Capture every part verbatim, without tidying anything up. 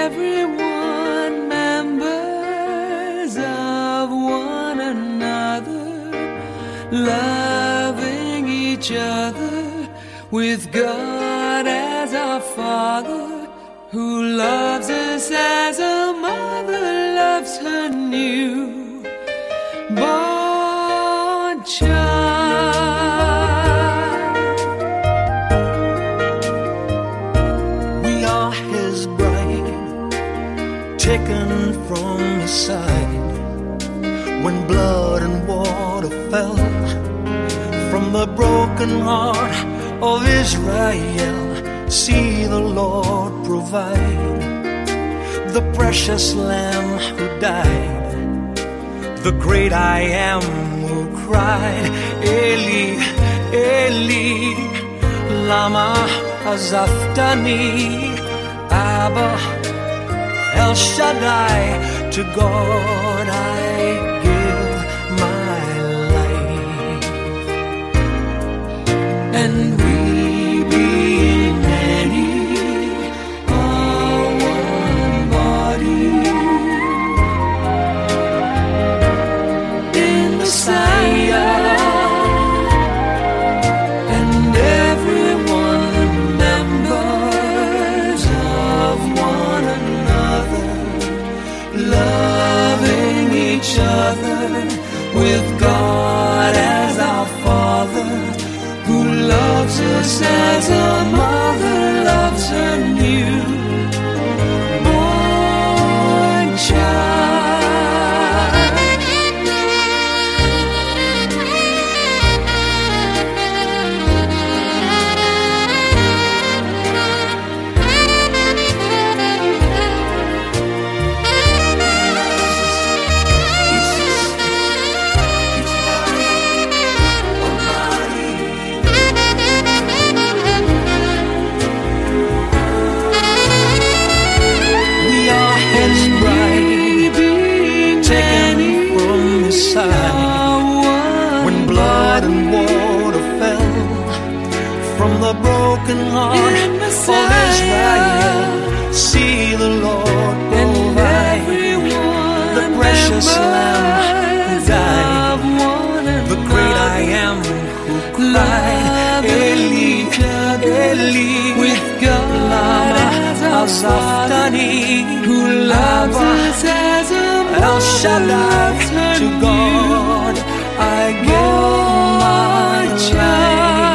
everyone members of one another, loving each other with God as our Father, who loves us as a mother loves her newborn child. We are His bride, taken from His side. When blood and water fell from the broken heart of Israel, see the Lord provide, the precious Lamb who died, the great I am who cried, Eli, Eli, lama azafdani, Abba, El Shaddai, to God I give my life. And we being many are one body in Messiah, and everyone members of one another, loving each other with God as our Father, who loves us as a mother loves her newborn child. When blood and water fell from the broken heart of Israel, see the Lord provide, the precious Lamb who died, the great I am who cried, Eli, Eli, with God as our who loves us as a El Shaddai, to God I give my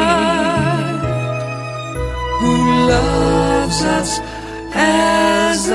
child, who loves us as